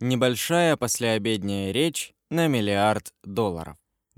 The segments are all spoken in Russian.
Небольшая послеобедняя речь на $1 миллиард.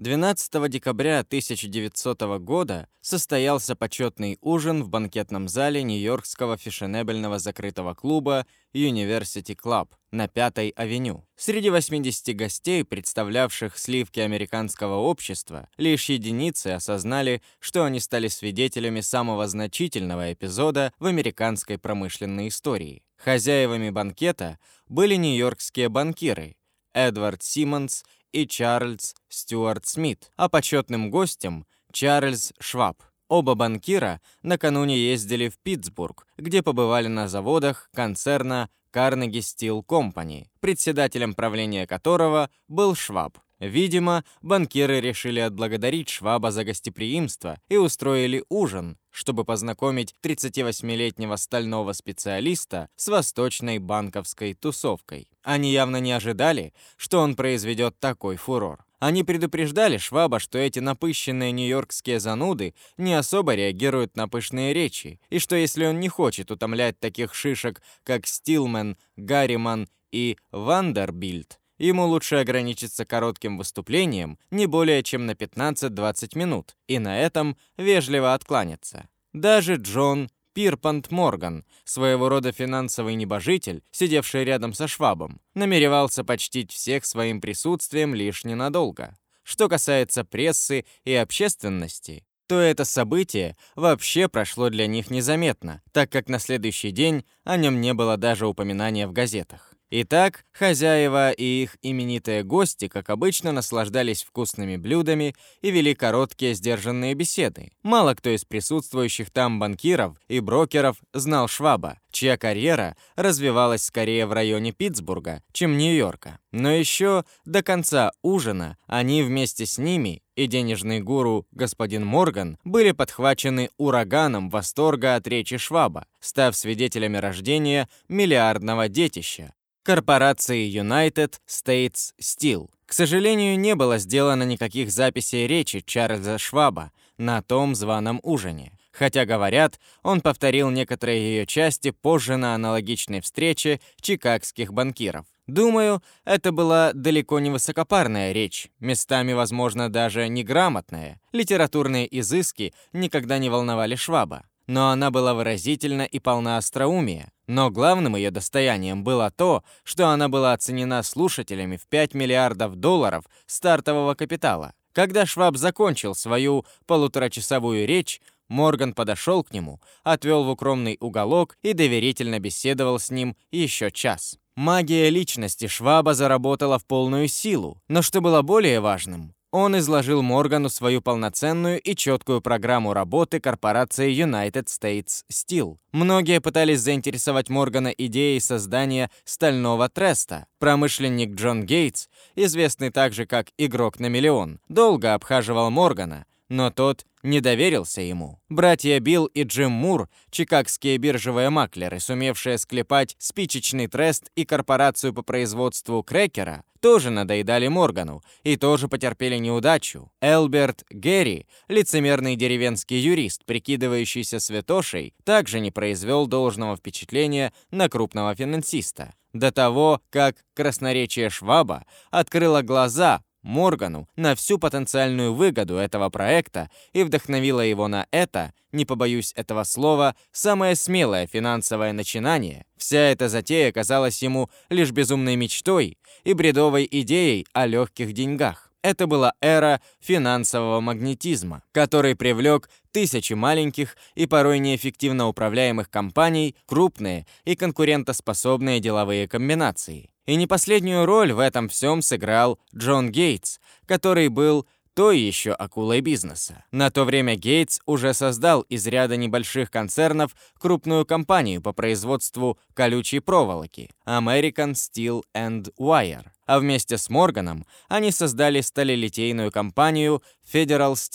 12 декабря 1900 года состоялся почетный ужин в банкетном зале нью-йоркского фешенебельного закрытого клуба University Club на 5-й авеню. Среди 80 гостей, представлявших сливки американского общества, лишь единицы осознали, что они стали свидетелями самого значительного эпизода в американской промышленной истории. Хозяевами банкета были нью-йоркские банкиры Эдвард Симмонс и Чарльз Стюарт Смит, а почетным гостем Чарльз Шваб. Оба банкира накануне ездили в Питтсбург, где побывали на заводах концерна Carnegie Steel Company, председателем правления которого был Шваб. Видимо, банкиры решили отблагодарить Шваба за гостеприимство и устроили ужин, чтобы познакомить 38-летнего стального специалиста с восточной банковской тусовкой. Они явно не ожидали, что он произведет такой фурор. Они предупреждали Шваба, что эти напыщенные нью-йоркские зануды не особо реагируют на пышные речи, и что если он не хочет утомлять таких шишек, как Стилман, Гарриман и Вандербильт, ему лучше ограничиться коротким выступлением не более чем на 15-20 минут и на этом вежливо откланяться. Даже Джон Пирпант Морган, своего рода финансовый небожитель, сидевший рядом со Швабом, намеревался почтить всех своим присутствием лишь ненадолго. Что касается прессы и общественности, то это событие вообще прошло для них незаметно, так как на следующий день о нем не было даже упоминания в газетах. Итак, хозяева и их именитые гости, как обычно, наслаждались вкусными блюдами и вели короткие сдержанные беседы. Мало кто из присутствующих там банкиров и брокеров знал Шваба, чья карьера развивалась скорее в районе Питтсбурга, чем Нью-Йорка. Но еще до конца ужина они вместе с ними и денежный гуру господин Морган были подхвачены ураганом восторга от речи Шваба, став свидетелями рождения миллиардного детища корпорации United States Steel. К сожалению, не было сделано никаких записей речи Чарльза Шваба на том званом ужине. Хотя, говорят, он повторил некоторые ее части позже на аналогичной встрече чикагских банкиров. Думаю, это была далеко не высокопарная речь, местами, возможно, даже неграмотная. Литературные изыски никогда не волновали Шваба. Но она была выразительна и полна остроумия. Но главным ее достоянием было то, что она была оценена слушателями в $5 миллиардов стартового капитала. Когда Шваб закончил свою полуторачасовую речь, Морган подошел к нему, отвел в укромный уголок и доверительно беседовал с ним еще час. Магия личности Шваба заработала в полную силу, но что было более важным, он изложил Моргану свою полноценную и четкую программу работы корпорации United States Steel. Многие пытались заинтересовать Моргана идеей создания стального треста. Промышленник Джон Гейтс, известный также как «Игрок на миллион», долго обхаживал Моргана, но тот не доверился ему. Братья Билл и Джим Мур, чикагские биржевые маклеры, сумевшие склепать спичечный трест и корпорацию по производству крекера, тоже надоедали Моргану и тоже потерпели неудачу. Элберт Герри, лицемерный деревенский юрист, прикидывающийся святошей, также не произвел должного впечатления на крупного финансиста. До того, как красноречие Шваба открыло глаза Моргану на всю потенциальную выгоду этого проекта и вдохновила его на это, не побоюсь этого слова, самое смелое финансовое начинание. Вся эта затея казалась ему лишь безумной мечтой и бредовой идеей о легких деньгах. Это была эра финансового магнетизма, который привлек тысячи маленьких и порой неэффективно управляемых компаний, крупные и конкурентоспособные деловые комбинации. И не последнюю роль в этом всем сыграл Джон Гейтс, который был той еще акулой бизнеса. На то время Гейтс уже создал из ряда небольших концернов крупную компанию по производству колючей проволоки American Steel and Wire. А вместе с Морганом они создали сталелитейную компанию Federal Steel.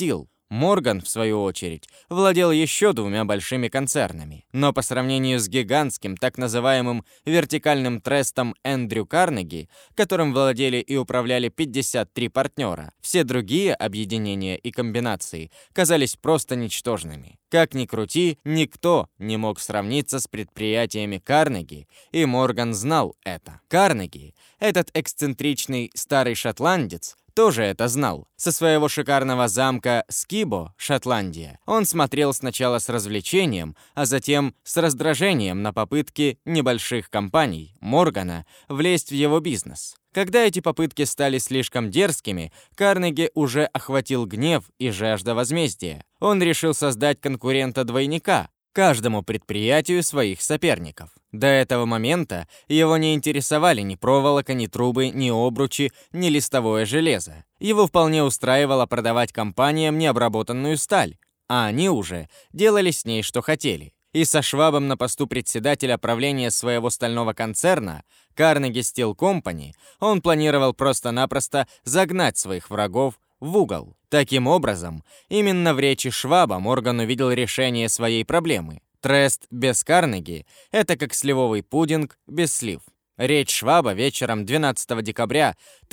Морган, в свою очередь, владел еще двумя большими концернами. Но по сравнению с гигантским так называемым вертикальным трестом Эндрю Карнеги, которым владели и управляли 53 партнера, все другие объединения и комбинации казались просто ничтожными. Как ни крути, никто не мог сравниться с предприятиями Карнеги, и Морган знал это. Карнеги, этот эксцентричный старый шотландец, тоже это знал. Со своего шикарного замка Скибо, Шотландия, он смотрел сначала с развлечением, а затем с раздражением на попытки небольших компаний Моргана влезть в его бизнес. Когда эти попытки стали слишком дерзкими, Карнеги уже охватил гнев и жажда возмездия. Он решил создать конкурента-двойника, каждому предприятию своих соперников. До этого момента его не интересовали ни проволока, ни трубы, ни обручи, ни листовое железо. Его вполне устраивало продавать компаниям необработанную сталь, а они уже делали с ней, что хотели. И со Швабом на посту председателя правления своего стального концерна Carnegie Steel Company он планировал просто-напросто загнать своих врагов в угол. Таким образом, именно в речи Шваба Морган увидел решение своей проблемы. Трест без Карнеги – это как сливовый пудинг без слив. Речь Шваба вечером 12 декабря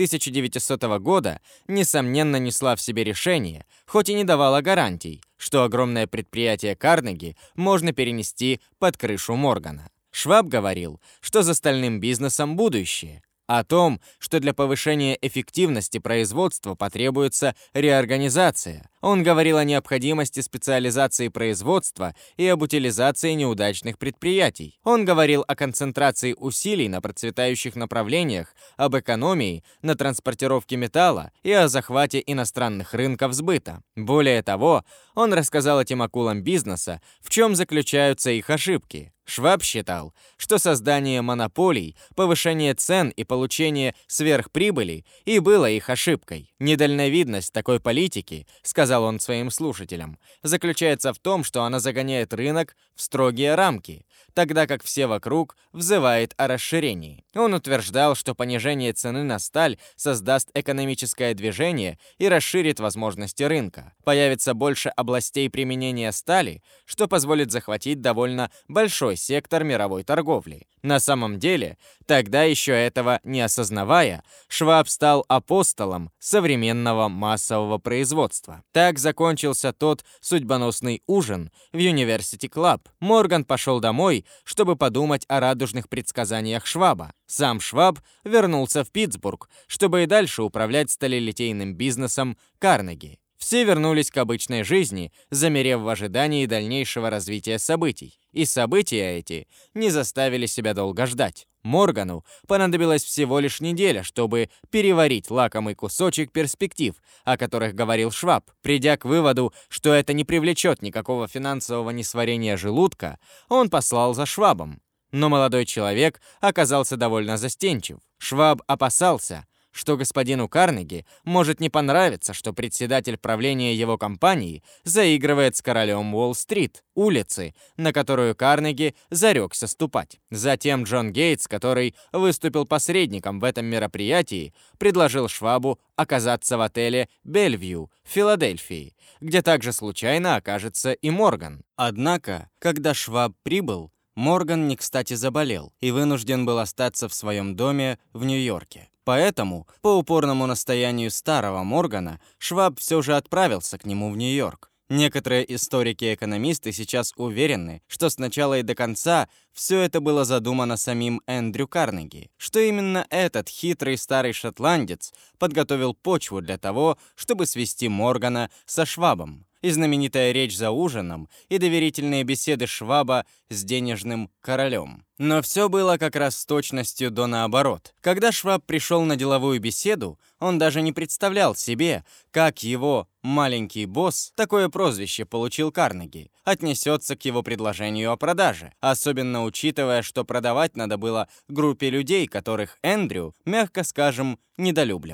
1900 года несомненно несла в себе решение, хоть и не давала гарантий, что огромное предприятие Карнеги можно перенести под крышу Моргана. Шваб говорил, что за стальным бизнесом будущее, о том, что для повышения эффективности производства потребуется реорганизация. Он говорил о необходимости специализации производства и об утилизации неудачных предприятий. Он говорил о концентрации усилий на процветающих направлениях, об экономии на транспортировке металла и о захвате иностранных рынков сбыта. Более того, он рассказал этим акулам бизнеса, в чем заключаются их ошибки. Шваб считал, что создание монополий, повышение цен и получение сверхприбыли и было их ошибкой. Недальновидность такой политики, сказал он своим слушателям, заключается в том, что она загоняет рынок в строгие рамки, тогда как все вокруг взывает о расширении. Он утверждал, что понижение цены на сталь создаст экономическое движение и расширит возможности рынка. Появится больше областей применения стали, что позволит захватить довольно большой сектор мировой торговли. На самом деле, тогда еще этого не осознавая, Шваб стал апостолом современного массового производства. Так закончился тот судьбоносный ужин в University Club. Морган пошел домой, чтобы подумать о радужных предсказаниях Шваба. Сам Шваб вернулся в Питтсбург, чтобы и дальше управлять сталелитейным бизнесом Карнеги. Все вернулись к обычной жизни, замерев в ожидании дальнейшего развития событий. И события эти не заставили себя долго ждать. Моргану понадобилась всего лишь неделя, чтобы переварить лакомый кусочек перспектив, о которых говорил Шваб. Придя к выводу, что это не привлечет никакого финансового несварения желудка, он послал за Швабом. Но молодой человек оказался довольно застенчив. Шваб опасался, что господину Карнеги может не понравиться, что председатель правления его компании заигрывает с королем Уолл-стрит, улицы, на которую Карнеги зарекся ступать. Затем Джон Гейтс, который выступил посредником в этом мероприятии, предложил Швабу оказаться в отеле «Бельвью» в Филадельфии, где также случайно окажется и Морган. Однако, когда Шваб прибыл, Морган не кстати заболел и вынужден был остаться в своем доме в Нью-Йорке. Поэтому, по упорному настоянию старого Моргана, Шваб все же отправился к нему в Нью-Йорк. Некоторые историки-экономисты сейчас уверены, что с начала и до конца все это было задумано самим Эндрю Карнеги, что именно этот хитрый старый шотландец подготовил почву для того, чтобы свести Моргана со Швабом. И знаменитая речь за ужином, и доверительные беседы Шваба с денежным королем. Но все было как раз с точностью до наоборот. Когда Шваб пришел на деловую беседу, он даже не представлял себе, как его маленький босс, такое прозвище получил Карнеги, отнесется к его предложению о продаже, особенно учитывая, что продавать надо было группе людей, которых Эндрю, мягко скажем, недолюбливал.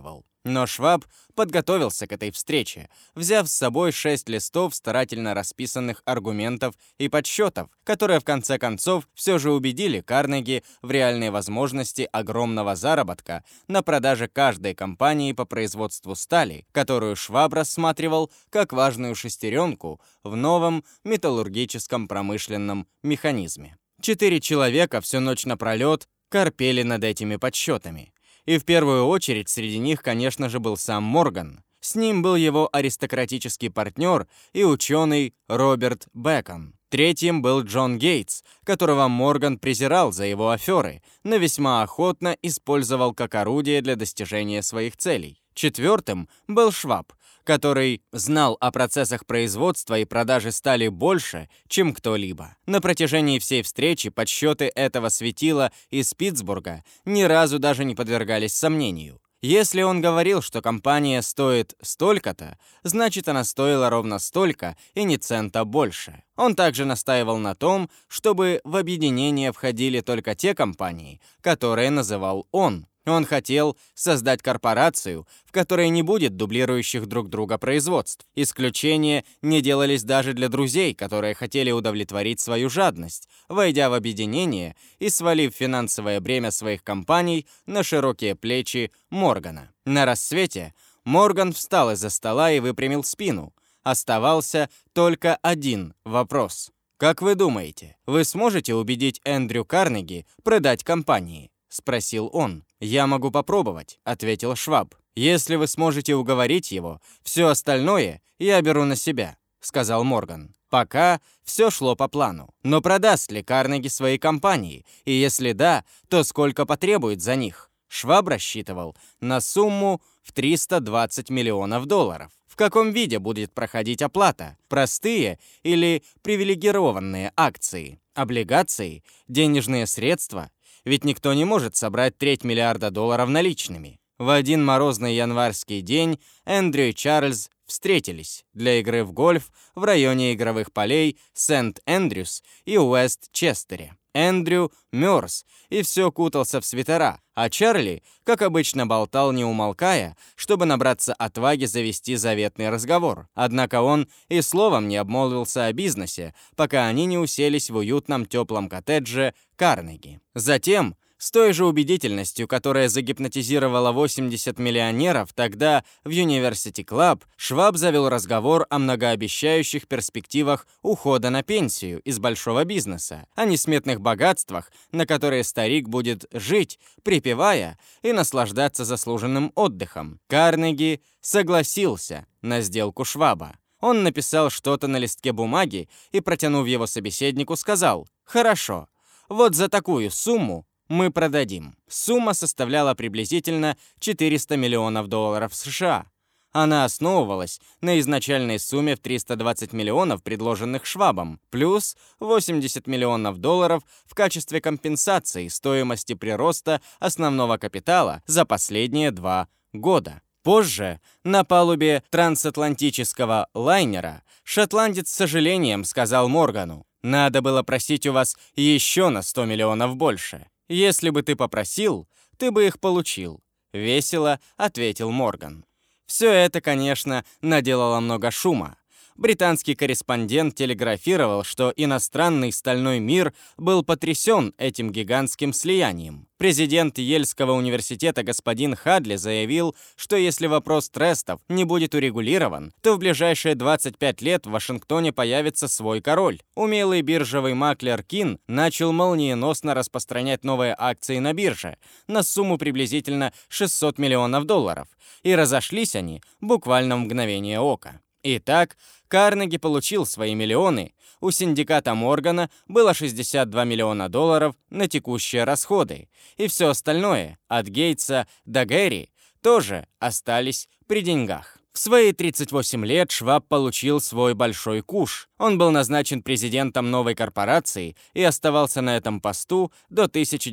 Но Шваб подготовился к этой встрече, взяв с собой 6 листов старательно расписанных аргументов и подсчетов, которые в конце концов все же убедили Карнеги в реальной возможности огромного заработка на продаже каждой компании по производству стали, которую Шваб рассматривал как важную шестеренку в новом металлургическом промышленном механизме. 4 человека всю ночь напролет корпели над этими подсчетами. И в первую очередь среди них, конечно же, был сам Морган. С ним был его аристократический партнер и ученый Роберт Бэкон. Третьим был Джон Гейтс, которого Морган презирал за его аферы, но весьма охотно использовал как орудие для достижения своих целей. Четвертым был Шваб, который знал о процессах производства и продажи стали больше, чем кто-либо. На протяжении всей встречи подсчеты этого светила из Питтсбурга ни разу даже не подвергались сомнению. Если он говорил, что компания стоит столько-то, значит, она стоила ровно столько и ни цента больше. Он также настаивал на том, чтобы в объединение входили только те компании, которые называл он. Он хотел создать корпорацию, в которой не будет дублирующих друг друга производств. Исключения не делались даже для друзей, которые хотели удовлетворить свою жадность, войдя в объединение и свалив финансовое бремя своих компаний на широкие плечи Моргана. На рассвете Морган встал из-за стола и выпрямил спину. Оставался только один вопрос. «Как вы думаете, вы сможете убедить Эндрю Карнеги продать компании?» — спросил он. «Я могу попробовать», — ответил Шваб. «Если вы сможете уговорить его, все остальное я беру на себя», — сказал Морган. Пока все шло по плану. Но продаст ли Карнеги свои компании? И если да, то сколько потребует за них? Шваб рассчитывал на сумму в $320 миллионов. В каком виде будет проходить оплата? Простые или привилегированные акции? Облигации? Денежные средства? Ведь никто не может собрать $3 миллиарда наличными. В один морозный январский день Эндрю и Чарльз встретились для игры в гольф в районе игровых полей Сент-Эндрюс и Уэст-Честере. Эндрю мерз и все кутался в свитера, а Чарли, как обычно, болтал не умолкая, чтобы набраться отваги завести заветный разговор. Однако он и словом не обмолвился о бизнесе, пока они не уселись в уютном теплом коттедже Карнеги. Затем, с той же убедительностью, которая загипнотизировала 80 миллионеров тогда в University Club, Шваб завел разговор о многообещающих перспективах ухода на пенсию из большого бизнеса, о несметных богатствах, на которые старик будет жить, припевая и наслаждаться заслуженным отдыхом. Карнеги согласился на сделку Шваба. Он написал что-то на листке бумаги и, протянув его собеседнику, сказал: «Хорошо, вот за такую сумму мы продадим». Сумма составляла приблизительно $400 миллионов США. Она основывалась на изначальной сумме в 320 миллионов, предложенных Швабом, плюс $80 миллионов в качестве компенсации стоимости прироста основного капитала за последние 2 года. Позже, на палубе трансатлантического лайнера, шотландец с сожалением сказал Моргану: «Надо было просить у вас еще на 100 миллионов больше. Если бы ты попросил, ты бы их получил», — весело ответил Морган. Все это, конечно, наделало много шума. Британский корреспондент телеграфировал, что иностранный стальной мир был потрясен этим гигантским слиянием. Президент Ельского университета господин Хадли заявил, что если вопрос трестов не будет урегулирован, то в ближайшие 25 лет в Вашингтоне появится свой король. Умелый биржевый маклер Кин начал молниеносно распространять новые акции на бирже на сумму приблизительно $600 миллионов, и разошлись они буквально в мгновение ока. Итак, Карнеги получил свои миллионы. У синдиката Моргана было $62 миллиона на текущие расходы. И все остальное, от Гейтса до Гэри, тоже остались при деньгах. В свои 38 лет Шваб получил свой большой куш. Он был назначен президентом новой корпорации и оставался на этом посту до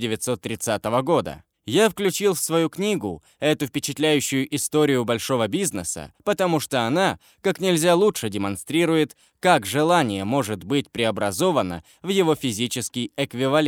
1930 года. Я включил в свою книгу эту впечатляющую историю большого бизнеса, потому что она как нельзя лучше демонстрирует, как желание может быть преобразовано в его физический эквивалент.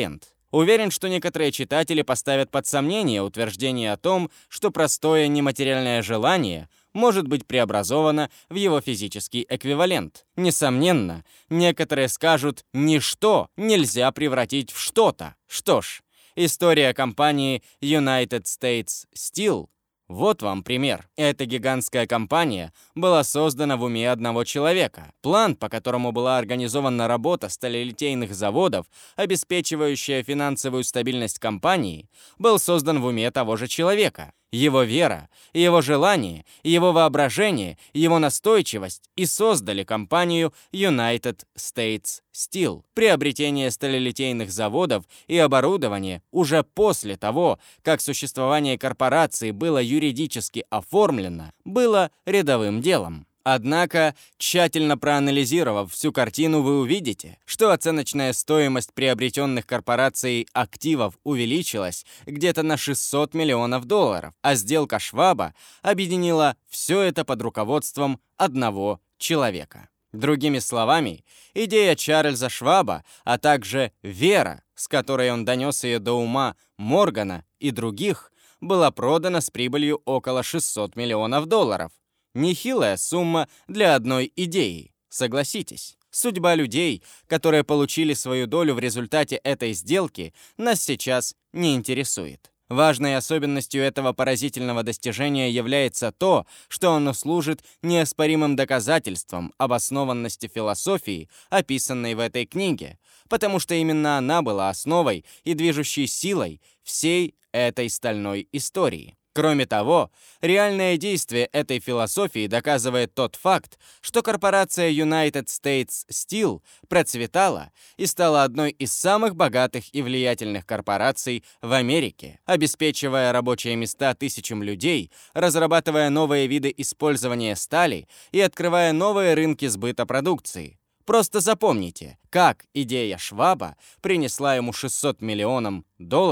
Уверен, что некоторые читатели поставят под сомнение утверждение о том, что простое нематериальное желание может быть преобразовано в его физический эквивалент. Несомненно, некоторые скажут, ничто нельзя превратить в что-то. Что ж, история компании United States Steel — вот вам пример. Эта гигантская компания была создана в уме одного человека. План, по которому была организована работа сталелитейных заводов, обеспечивающая финансовую стабильность компании, был создан в уме того же человека. Его вера, его желание, его воображение, его настойчивость и создали компанию United States Steel. Приобретение сталелитейных заводов и оборудования уже после того, как существование корпорации было юридически оформлено, было рядовым делом. Однако, тщательно проанализировав всю картину, вы увидите, что оценочная стоимость приобретенных корпорацией активов увеличилась где-то на $600 миллионов, а сделка Шваба объединила все это под руководством одного человека. Другими словами, идея Чарльза Шваба, а также вера, с которой он донес ее до ума Моргана и других, была продана с прибылью около $600 миллионов. Нехилая сумма для одной идеи, согласитесь. Судьба людей, которые получили свою долю в результате этой сделки, нас сейчас не интересует. Важной особенностью этого поразительного достижения является то, что оно служит неоспоримым доказательством обоснованности философии, описанной в этой книге, потому что именно она была основой и движущей силой всей этой стальной истории. Кроме того, реальное действие этой философии доказывает тот факт, что корпорация United States Steel процветала и стала одной из самых богатых и влиятельных корпораций в Америке, обеспечивая рабочие места тысячам людей, разрабатывая новые виды использования стали и открывая новые рынки сбыта продукции. Просто запомните, как идея Шваба принесла ему $600 миллионов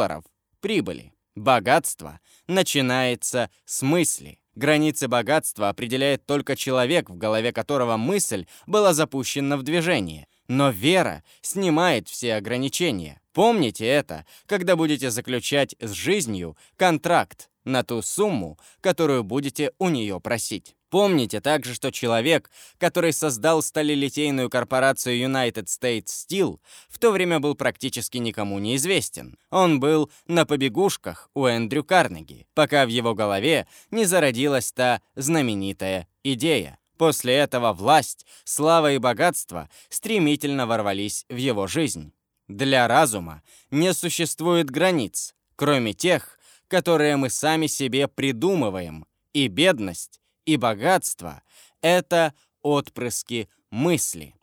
прибыли. Богатство начинается с мысли. Границы богатства определяет только человек, в голове которого мысль была запущена в движение. Но вера снимает все ограничения. Помните это, когда будете заключать с жизнью контракт на ту сумму, которую будете у нее просить. Помните также, что человек, который создал сталелитейную корпорацию United States Steel, в то время был практически никому не известен. Он был на побегушках у Эндрю Карнеги, пока в его голове не зародилась та знаменитая идея. После этого власть, слава и богатство стремительно ворвались в его жизнь. Для разума не существует границ, кроме тех, которые мы сами себе придумываем, и бедность, и богатство — это отпрыски мысли.